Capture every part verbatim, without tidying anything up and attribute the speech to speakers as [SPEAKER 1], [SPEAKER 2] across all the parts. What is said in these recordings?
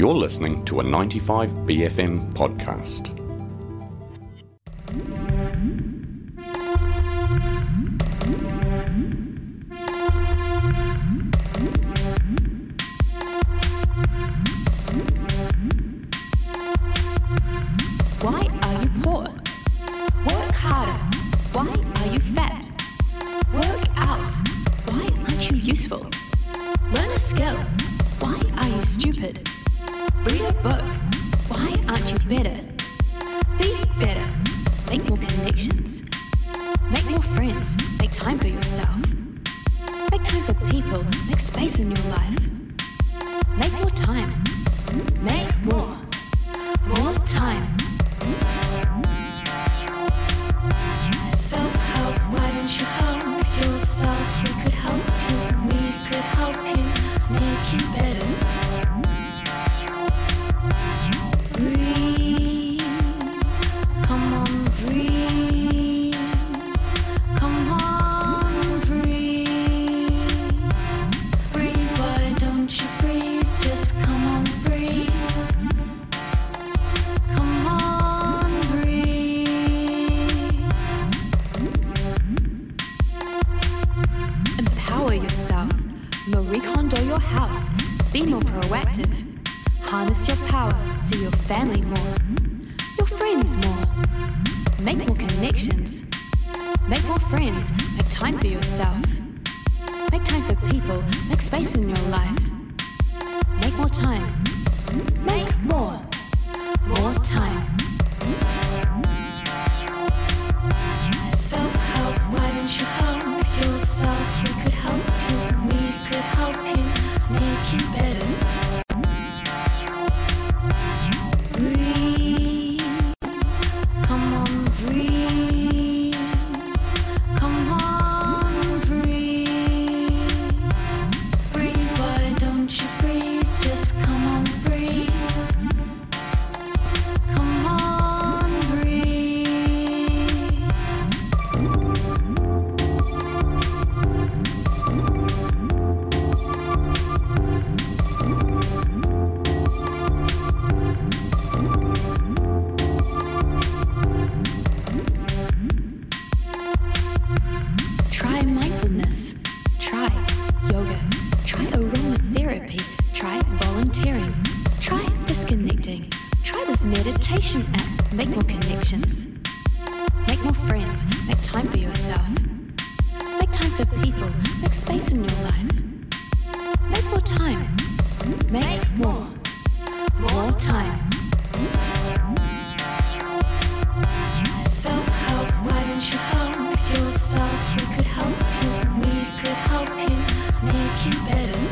[SPEAKER 1] You're listening to a ninety-five B F M podcast.
[SPEAKER 2] Why are you poor? Work harder. Why are you fat? Work out. Why aren't you useful? Learn a skill. Why are you stupid? Read a book. Why aren't you better? Be better. Make more connections. Make more friends. Make time for yourself. Make time for people. Make space in your life. Make more time. Make more. More time. Self-help, why don't you help yourself? We could help you, we could help you, make you better. Breathe, come on, breathe. Come on, breathe. Breathe, why don't you breathe? Just come on, breathe. Come on, breathe. Empower yourself. Marie Kondo your house. Be more proactive. Harness your power. See your family more. Your friends more. Make more connections. Make more friends. Make time for yourself. Make time for people. Make space in your life. Make more time. Make more. More time. Self-help, why don't you help yourself? We could help you, we could help you, make you better. Breathe, come on, breathe. Come on, breathe. Breathe, why don't you breathe? Just come on, breathe. Come on, breathe. Try mindfulness. Try yoga. Try aromatherapy. Try volunteering. Try disconnecting. Try this meditation app. Make more connections. Make more friends. Make time for yourself. Make time for people. Make space in your life. Make more time. Make more. More time. Self-help, why don't you help yourself? We could help you, we could help you, make you better.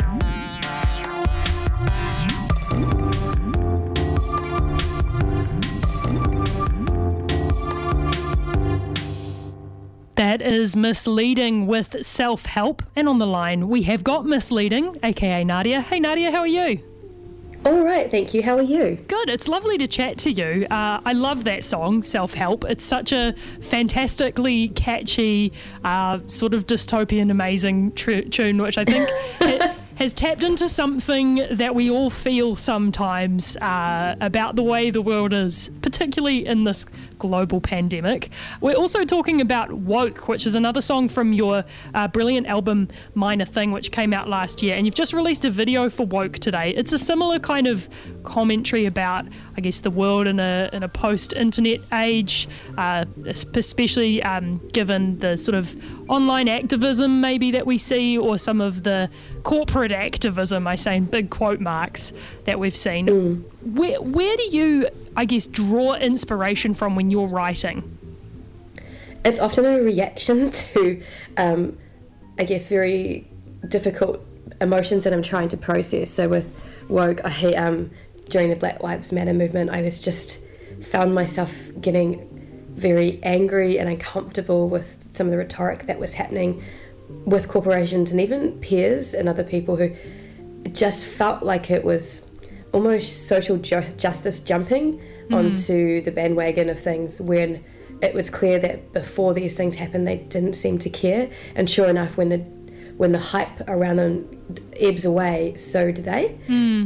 [SPEAKER 3] That is Misleading with Self-Help. And on the line, we have got Misleading, aka Nadia. Hey Nadia, how are you?
[SPEAKER 4] All right, thank you. How are you?
[SPEAKER 3] Good, it's lovely to chat to you. Uh, I love that song, Self-Help. It's such a fantastically catchy, uh, sort of dystopian, amazing tr- tune, which I think it has tapped into something that we all feel sometimes uh, about the way the world is, particularly in this global pandemic. We're also talking about Woke, which is another song from your uh, brilliant album Minor Thing, which came out last year, and you've just released a video for Woke today. It's a similar kind of commentary about, I guess, the world in a in a post-internet age, uh, especially um, given the sort of online activism maybe that we see, or some of the corporate activism, I say in big quote marks, that we've seen. Mm. Where, where do you, I guess, draw inspiration from when you're writing?
[SPEAKER 4] It's often a reaction to, um, I guess, very difficult emotions that I'm trying to process. So with Woke, I, um, during the Black Lives Matter movement, I was just found myself getting very angry and uncomfortable with some of the rhetoric that was happening with corporations and even peers and other people who just felt like it was almost social ju- justice jumping mm. onto the bandwagon of things, when it was clear that before these things happened they didn't seem to care, and sure enough, when the when the hype around them ebbs away, so do they.
[SPEAKER 3] Mm.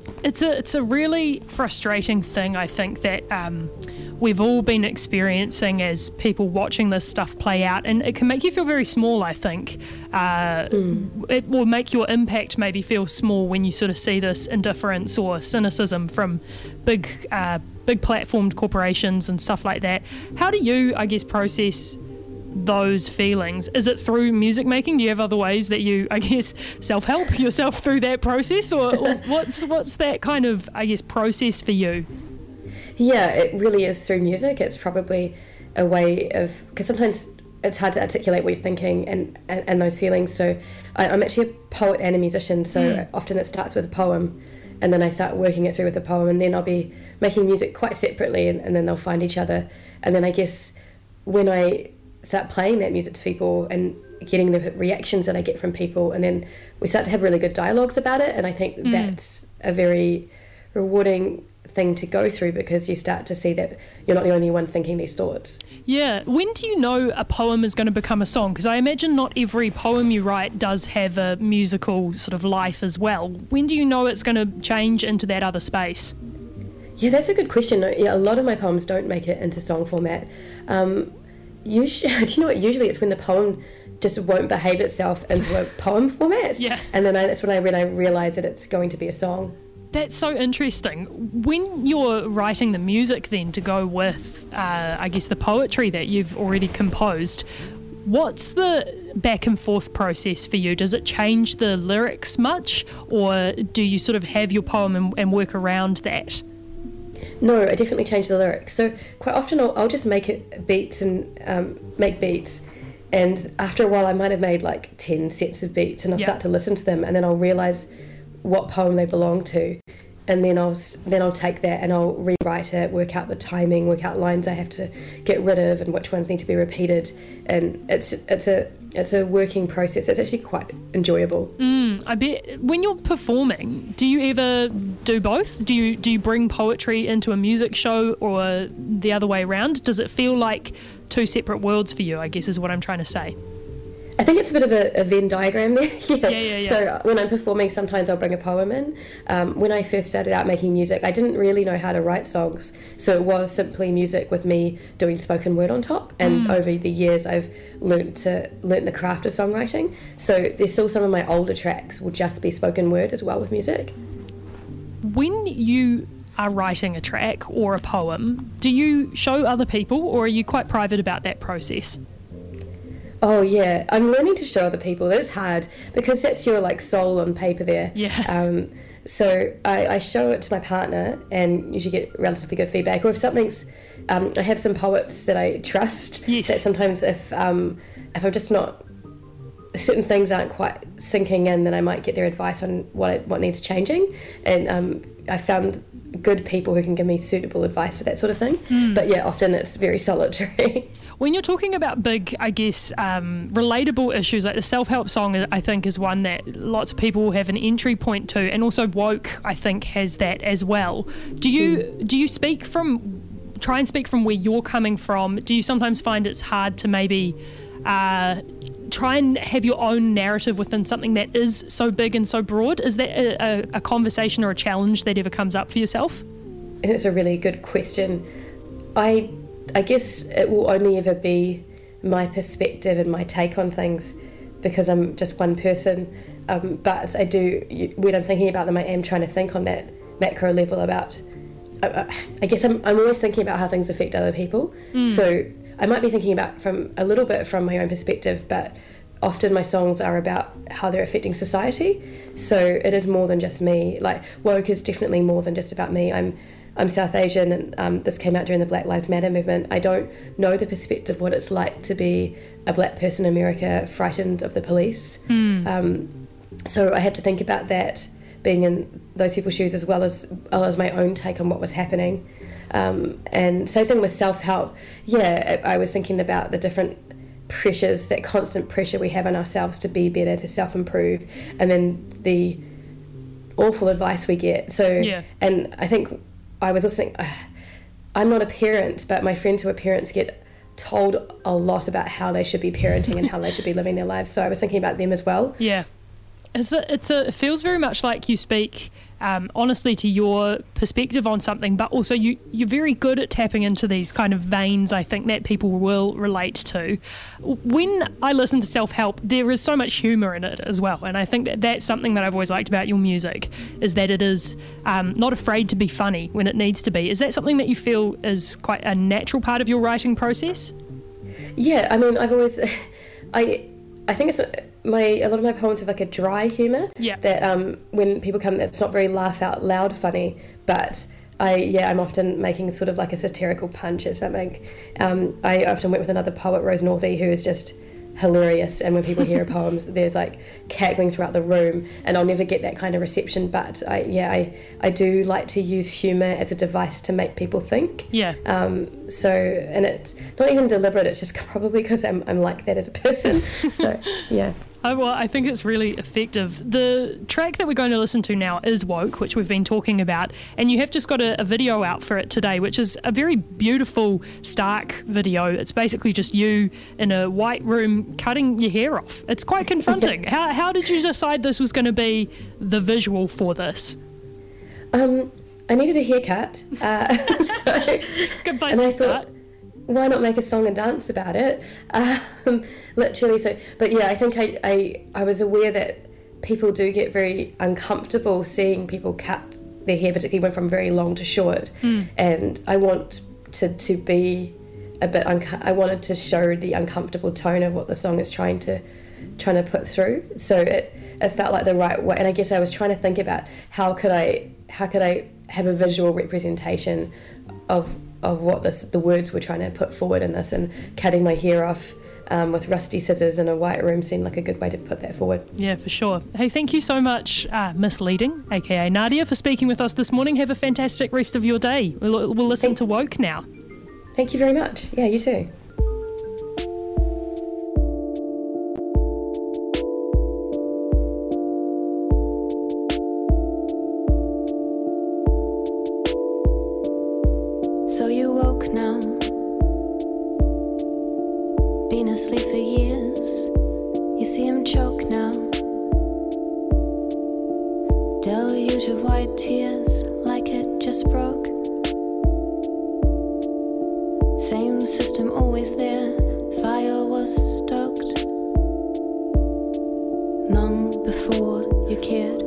[SPEAKER 3] It's a it's a really frustrating thing, I think, that um, we've all been experiencing as people watching this stuff play out, and it can make you feel very small, I think. Uh, mm. It will make your impact maybe feel small when you sort of see this indifference or cynicism from big uh, big platformed corporations and stuff like that. How do you, I guess, process those feelings? Is it through music making? Do you have other ways that you, I guess, self-help yourself through that process, or, or what's what's that kind of, I guess, process for you?
[SPEAKER 4] Yeah, it really is through music. It's probably a way of, because sometimes it's hard to articulate what you're thinking and, and, and those feelings. So I, I'm actually a poet and a musician, so mm. often it starts with a poem, and then I start working it through with a poem, and then I'll be making music quite separately, and, and then they'll find each other. And then I guess when I start playing that music to people and getting the reactions that I get from people, and then we start to have really good dialogues about it, and I think mm. that's a very rewarding thing to go through, because you start to see that you're not the only one thinking these thoughts.
[SPEAKER 3] Yeah. When do you know a poem is going to become a song? Because I imagine not every poem you write does have a musical sort of life as well. When do you know it's going to change into that other space? Yeah,
[SPEAKER 4] that's a good question. Yeah, a lot of my poems don't make it into song format. Um, Usually, do you know what? Usually it's when the poem just won't behave itself into a poem format.
[SPEAKER 3] Yeah.
[SPEAKER 4] And then I, that's when I when I realise that it's going to be a song.
[SPEAKER 3] That's so interesting. When you're writing the music then to go with, uh, I guess, the poetry that you've already composed, what's the back and forth process for you? Does it change the lyrics much, or do you sort of have your poem and, and work around that?
[SPEAKER 4] No, I definitely change the lyrics. So quite often I'll, I'll just make it beats and um, make beats, and after a while I might have made like ten sets of beats, and I'll yep. start to listen to them, and then I'll realise what poem they belong to, and then I'll then I'll take that and I'll rewrite it, work out the timing, work out lines I have to get rid of and which ones need to be repeated, and it's it's a it's a working process. It's actually quite enjoyable.
[SPEAKER 3] Mm, I bet. When you're performing, do you ever do both? Do you do you bring poetry into a music show, or the other way around? Does it feel like two separate worlds for you, I guess is what I'm trying to say?
[SPEAKER 4] I think it's a bit of a, a Venn diagram there. yeah.
[SPEAKER 3] Yeah, yeah, yeah.
[SPEAKER 4] So when I'm performing, sometimes I'll bring a poem in. Um, when I first started out making music, I didn't really know how to write songs, so it was simply music with me doing spoken word on top. And mm. over the years, I've learnt to learnt the craft of songwriting. So there's still some of my older tracks will just be spoken word as well with music.
[SPEAKER 3] When you are writing a track or a poem, do you show other people, or are you quite private about that process?
[SPEAKER 4] Oh yeah, I'm learning to show other people. It's hard because that's your like soul on paper there.
[SPEAKER 3] Yeah.
[SPEAKER 4] Um, so I, I show it to my partner and usually get relatively good feedback. Or if something's, um, I have some poets that I trust.
[SPEAKER 3] Yes.
[SPEAKER 4] That sometimes if um, if I'm just not, certain things aren't quite sinking in, then I might get their advice on what it, what needs changing. And um, I found good people who can give me suitable advice for that sort of thing. Mm. But yeah, often it's very solitary.
[SPEAKER 3] When you're talking about big, I guess, um, relatable issues, like the self-help song, I think is one that lots of people have an entry point to, and also Woke, I think, has that as well. Do you mm. do you speak from, try and speak from where you're coming from? Do you sometimes find it's hard to maybe uh, try and have your own narrative within something that is so big and so broad? Is that a, a, a conversation or a challenge that ever comes up for yourself?
[SPEAKER 4] It's a really good question. I I guess it will only ever be my perspective and my take on things because I'm just one person. Um, but I do, when I'm thinking about them, I am trying to think on that macro level about, I, I guess I'm, I'm always thinking about how things affect other people. Mm. So I might be thinking about from a little bit from my own perspective, but often my songs are about how they're affecting society. So it is more than just me. Like Woke is definitely more than just about me. I'm I'm South Asian, and um, this came out during the Black Lives Matter movement. I don't know the perspective what it's like to be a black person in America frightened of the police. Mm. Um, so I had to think about that, being in those people's shoes, as well as, well as my own take on what was happening. Um, and same thing with self-help. Yeah, I, I was thinking about the different pressures, that constant pressure we have on ourselves to be better, to self-improve, and then the awful advice we get. So,
[SPEAKER 3] yeah.
[SPEAKER 4] And I think I was also thinking, uh, I'm not a parent, but my friends who are parents get told a lot about how they should be parenting and how they should be living their lives. So I was thinking about them as well.
[SPEAKER 3] Yeah. It's a, it's a, it feels very much like you speak um, honestly to your perspective on something, but also you, you're very good at tapping into these kind of veins, I think, that people will relate to. When I listen to self-help, there is so much humour in it as well, and I think that that's something that I've always liked about your music, is that it is um, not afraid to be funny when it needs to be. Is that something that you feel is quite a natural part of your writing process?
[SPEAKER 4] Yeah, I mean, I've always, I, I think it's my a lot of my poems have like a dry humour.
[SPEAKER 3] Yeah.
[SPEAKER 4] That um, when people come, it's not very laugh out loud funny, but I yeah, I'm often making sort of like a satirical punch or something. Um, I often work with another poet, Rose Northey, who is just hilarious, and when people hear her poems, there's like cackling throughout the room, and I'll never get that kind of reception, but I yeah I, I do like to use humour as a device to make people think.
[SPEAKER 3] Yeah.
[SPEAKER 4] Um, so, and it's not even deliberate, it's just probably because I'm, I'm like that as a person. So yeah.
[SPEAKER 3] Oh, well, I think it's really effective. The track that we're going to listen to now is Woke, which we've been talking about, and you have just got a, a video out for it today, which is a very beautiful, stark video. It's basically just you in a white room cutting your hair off. It's quite confronting. how, how did you decide this was going to be the visual for this?
[SPEAKER 4] Um, I needed a haircut, uh, so
[SPEAKER 3] Good place
[SPEAKER 4] and
[SPEAKER 3] to
[SPEAKER 4] I
[SPEAKER 3] start.
[SPEAKER 4] Thought, why not make a song and dance about it? Um, literally, so, but yeah, I think I, I, I was aware that people do get very uncomfortable seeing people cut their hair, particularly when from very long to short. Mm. And I want to, to be a bit, unco- I wanted to show the uncomfortable tone of what the song is trying to, trying to put through. So it, it felt like the right way. And I guess I was trying to think about how could I, how could I have a visual representation of of what this, the words were trying to put forward in this, and cutting my hair off um, with rusty scissors in a white room seemed like a good way to put that forward.
[SPEAKER 3] Yeah, for sure. Hey, thank you so much, uh, Misleading, aka Nadia, for speaking with us this morning. Have a fantastic rest of your day. We'll, we'll listen thank, to Woke now.
[SPEAKER 4] Thank you very much. Yeah, you too.
[SPEAKER 5] So you woke now, been asleep for years, you see him choke now, deluge of white tears like it just broke, same system always there, fire was stoked, long before you cared.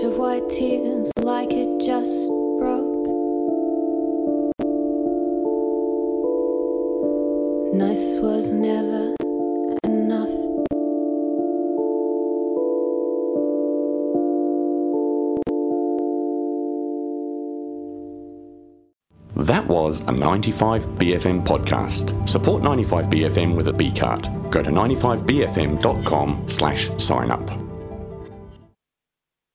[SPEAKER 5] of white tears like it just broke. Nice was never enough.
[SPEAKER 1] That was a ninety-five B F M podcast. Support ninety-five B F M with a B card. Go to ninety-five B F M dot com slash sign up.